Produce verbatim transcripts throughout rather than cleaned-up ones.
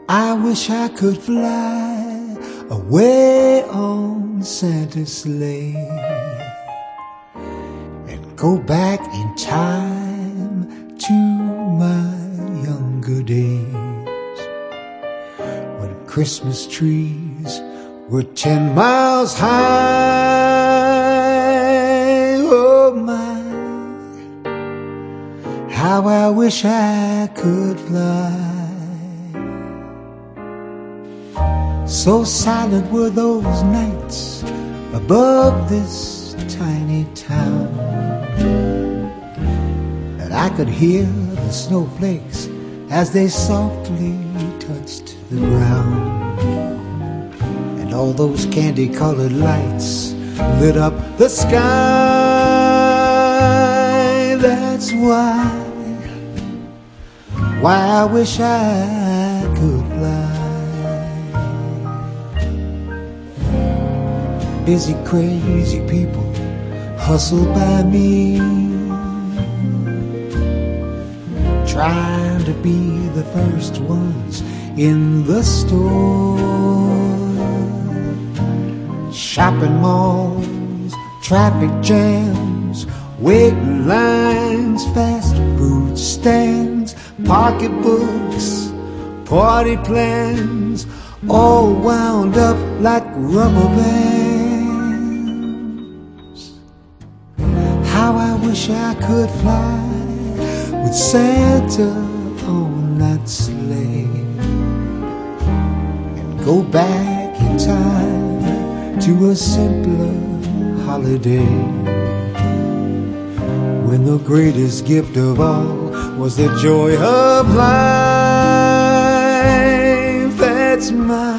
I wish I could fly away on Santa's sleigh and go back in time to my younger days, when Christmas trees were ten miles high. Oh my, how I wish I could fly. So silent were those nights above this tiny town that I could hear the snowflakes as they softly touched the ground, and all those candy-colored lights lit up the sky. That's why, why I wish I could fly. Busy, crazy people hustle by me, trying to be the first ones in the store. Shopping malls, traffic jams, waiting lines, fast food stands, pocketbooks, party plans, all wound up like rubber bands. How I wish I could fly with Santa on that sleigh and go back in time to a simpler holiday, when the greatest gift of all was the joy of life. That's my,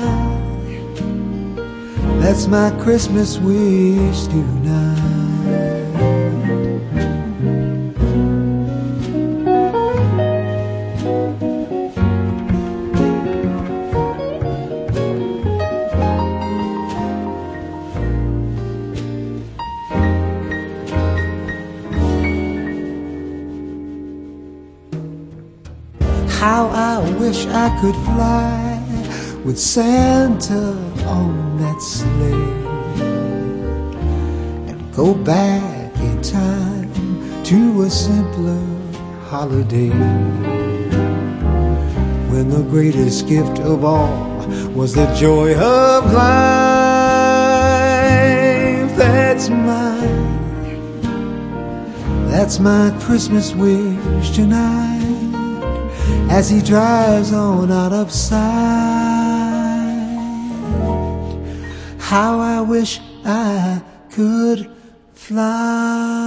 that's my Christmas wish tonight. How I wish I could fly with Santa on that sleigh and go back in time to a simpler holiday, when the greatest gift of all was the joy of life. That's my, that's my Christmas wish tonight, as he drives on out of sight. How I wish I could fly.